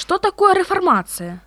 Что такое реформация?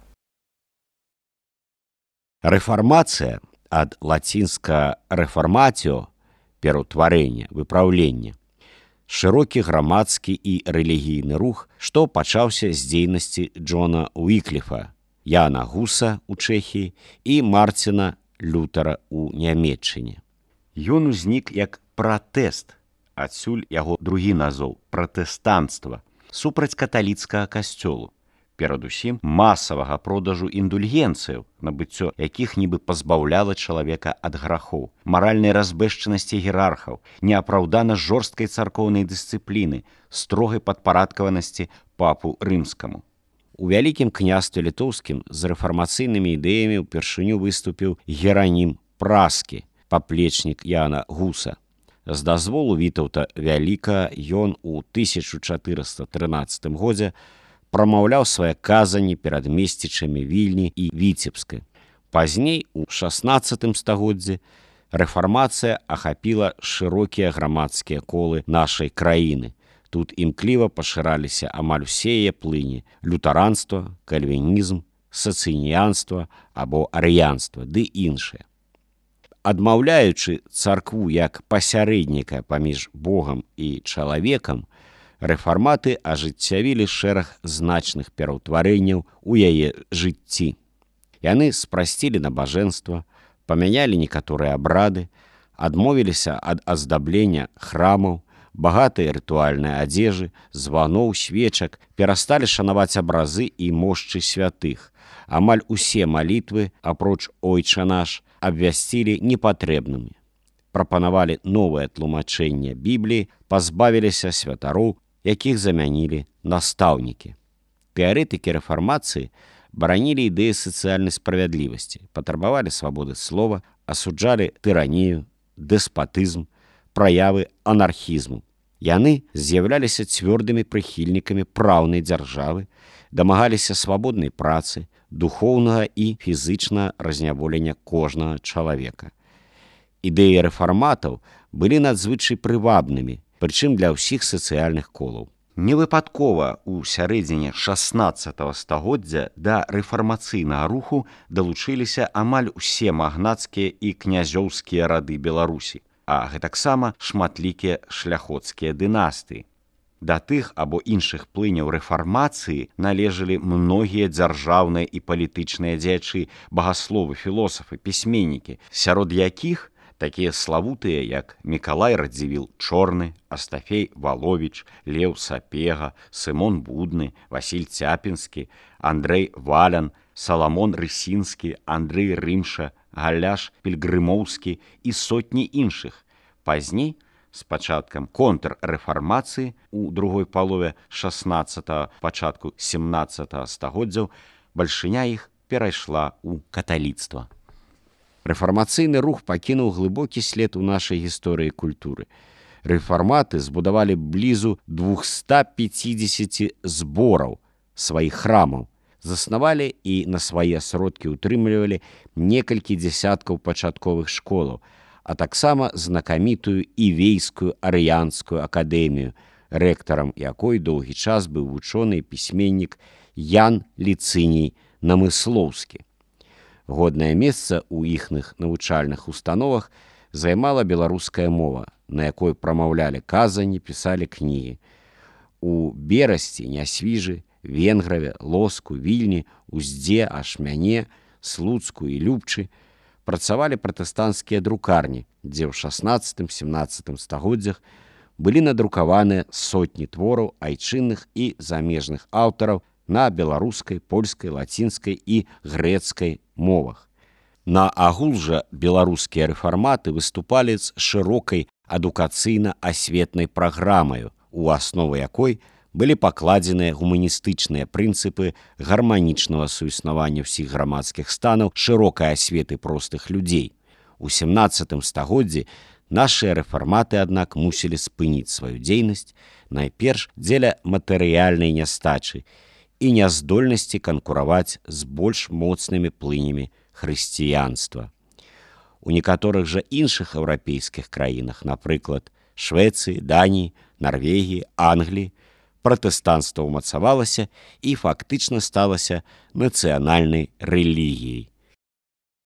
Рэфармацыя ад лацінска рэфарматіо пераўтварэнне, выпраўленне. Шырокі грамадскі і рэлігійны рух, што пачаўся з дзейнасці Джона Уікліфа, Яна Гуса ў Чэхіі і Марціна Лютера ў Нямецчыне. Ён узнік як пратэст, адсюль яго другі назоў пратэстанцтва, супраць каталіцкага касцёлу. Перадусім масавага продажу індульгенцыяў, набыццё якіх нібы пазбаўляла чалавека ад грахоў, маральнай разбэшчанасці іерархаў, неапраўдана жорсткай царкоўнай дысцыпліны, строгай падпарадкаванасці папу рымскаму. У Вялікім княстве літоўскім з рэфармацыйнымі ідэямі ўпершыню выступіў Геранім Праскі, паплечнік Яна Гуса. З дазволу Вітаўта Вялікага ён у 1413 годзе прамаўляў свае казанні перад месцічамі Вільні і Віцебскай. Пазней, у 16 стагоддзі, рэфармацыя ахапіла шырокія грамадскія колы нашай краіны. Тут імкліва пашыраліся амаль усе яе плыні: лютаранства, кальвінізм, сацыніянства або арыянства, ды іншыя. Адмаўляючы царкву як пасярэдніка паміж Богам і чалавекам, рэфарматы ажыццявілі шэраг значных пераўтварэнняў у яе жыцці. Яны спрасцілі набажэнства, памянялі некаторыя абрады, адмовіліся ад аздаблення храмаў, багатай рытуальнай адзежы, званоў, свечак, перасталі шанаваць абразы і мошчы святых. Амаль усе малітвы, апроч «Ойча наш», абвясцілі непатрэбнымі. Прапанавалі новае тлумачэнне Бібліі, пазбавіліся святароў, якіх замянілі настаўнікі. Тэарэтыкі рэфармацыі баранілі ідэі сацыяльнай справядлівасці, патрабавалі свабоды слова, асуджалі тыранію, дэспатызм, праявы анархізму. Яны з'яўляліся цвёрдымі прыхільнікамі праўнай дзяржавы, дамагаліся свабоднай працы, духоўнага і фізычнага разняволення кожнага чалавека. Ідэі рэфарматаў былі надзвычай прывабнымі, прычым для ўсіх сацыяльных колаў. Невыпадкова ў сярэдзіне 16 стагоддзя да рэфармацыйнага руху далучыліся амаль усе магнацкія і князёўскія рады Беларусі, а гэтаксама шматлікія шляхоцкія дынастыі. Да тых або іншых плыняў рэфармацыі належалі многія дзяржаўныя і палітычныя дзеячы, багасловы, філосафы, пісьменнікі, сярод якіх такія славутыя, як Мікалай Радзівіл Чорны, Астафей Валовіч, Леў Сапега, Сымон Будны, Васіль Цяпінскі, Андрэй Валян, Саламон Рысінскі, Андрэй Рымша, Галяш Пільгрымоўскі і сотні іншых. Пазней, з пачаткам контррэфармацыі у другой палове 16-го, пачатку 17-го стагоддзяў, бальшыня іх перайшла ў каталіцтва. Рэфармацыйны рух пакінуў глыбокі след у нашай гісторыі культуры. Рэфарматы збудавалі блізу 250 збораў сваіх храмаў, заснавалі і на свае сродкі ўтрымлівалі некалькі дзясяткаў пачатковых школаў, а таксама знакамітую Івейскую арыянскую акадэмію, рэктарам якой доўгі час быў вучоны пісьменнік Ян Ліцыній Намыслоўскі. Годнае месца ў іхных навучальных установах займала беларуская мова, на якой прамаўлялі казанні, пісалі кнігі. У Берасці, Нясвіжы, Венграве, Лоску, Вільні, Уздзе, Ашмяне, Слуцку і Любчы працавалі пратэстанцкія друкарні, дзе ў 16-17 стагоддзях былі надрукаваныя сотні твораў айчынных і замежных аўтараў на беларускай, польскай, лацінскай і грэцкай мовах. На агул жа беларускія рэфарматы выступалі з шырокай адукацыйна-асветнай праграмаю, у аснову якой былі пакладзеныя гуманістычныя прынцыпы гарманічнага суіснавання ўсіх грамадскіх станаў, шырокай асветы простых людзей. У 17 стагоддзі нашыя рэфарматы, аднак, мусілі спыніць сваю дзейнасць найперш дзеля матэрыяльнай нястачы і няздольнасці канкураваць з больш моцнымі плынямі хрысціянства. У некаторых жа іншых еўрапейскіх краінах, напрыклад, Швецыі, Даніі, Нарвегіі, Англіі, пратэстанцтва ўмацавалася і фактычна сталася нацыянальнай рэлігіяй.